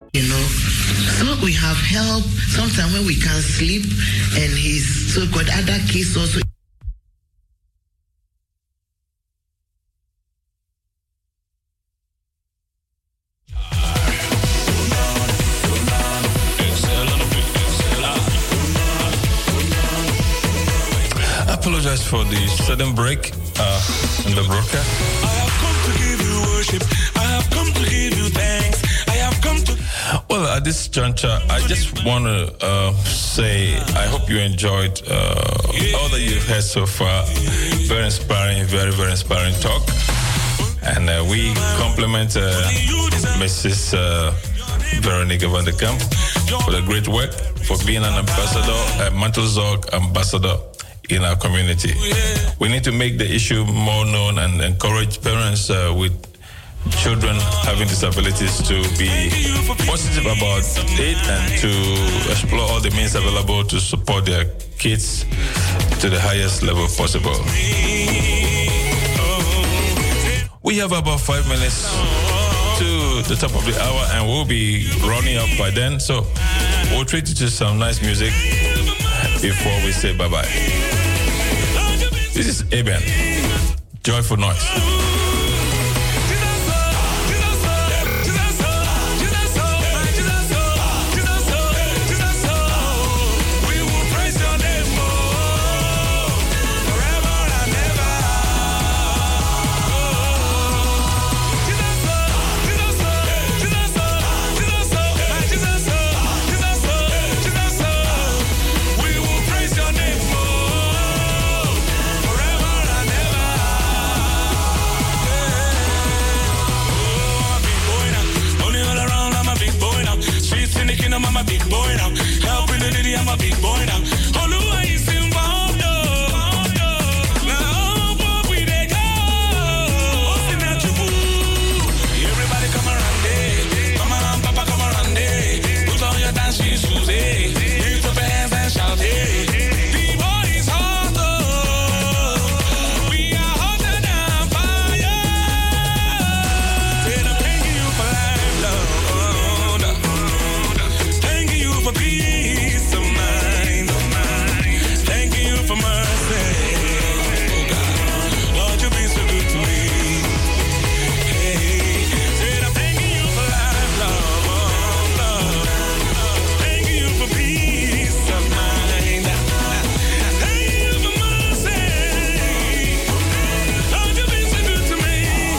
So we have help sometimes when we can't sleep, and he's so got other kids also. I apologize for the sudden break in the broadcast. I have come to give you worship. I have come to give you thanks. I have come to. Well, at this juncture, I just want to say I hope you enjoyed all that you've heard so far. Very inspiring, very, very inspiring talk. And we compliment Mrs. Veronica van der Kamp for the great work, for being an ambassador, a Mantelzorg ambassador in our community. We need to make the issue more known and encourage parents with children having disabilities to be positive about it and to explore all the means available to support their kids to the highest level possible. We have about 5 minutes to the top of the hour and we'll be running up by then. So we'll treat you to some nice music before we say bye-bye. This is Eben, Joyful Noise. I'm a big boy now. Helping the lady, I'm a big boy now. Oluwa is involved, now what we they go? Sing that you everybody come around there. Mama and Papa come around there. Put on your dancing shoes, lift up your hands and shout, The boy is hot, we are hotter than fire. Say I'm thanking you for life, love. For peace of mind, thanking you for mercy. Lord, you've been so good to me. Hey, said I'm thanking you for life, love. Thanking you for peace of mind. Thank you for mercy. Lord, you've been so good to me.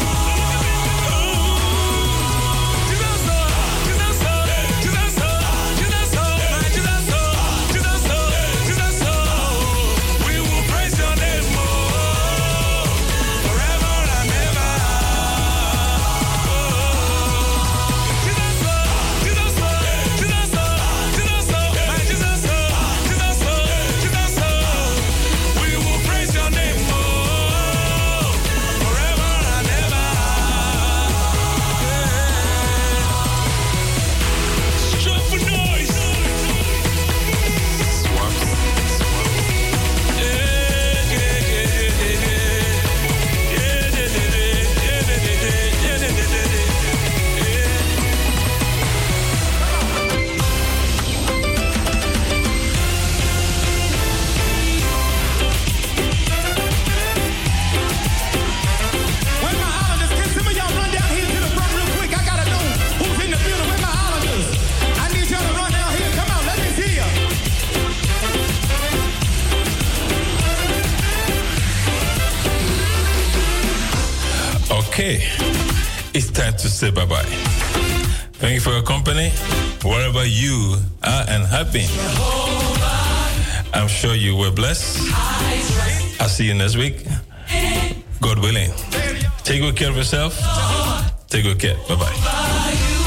Okay, it's time to say bye-bye. Thank you for your company, wherever you are and have been. I'm sure you were blessed. I'll see you next week, God willing. Take good care of yourself. Take good care. Bye-bye.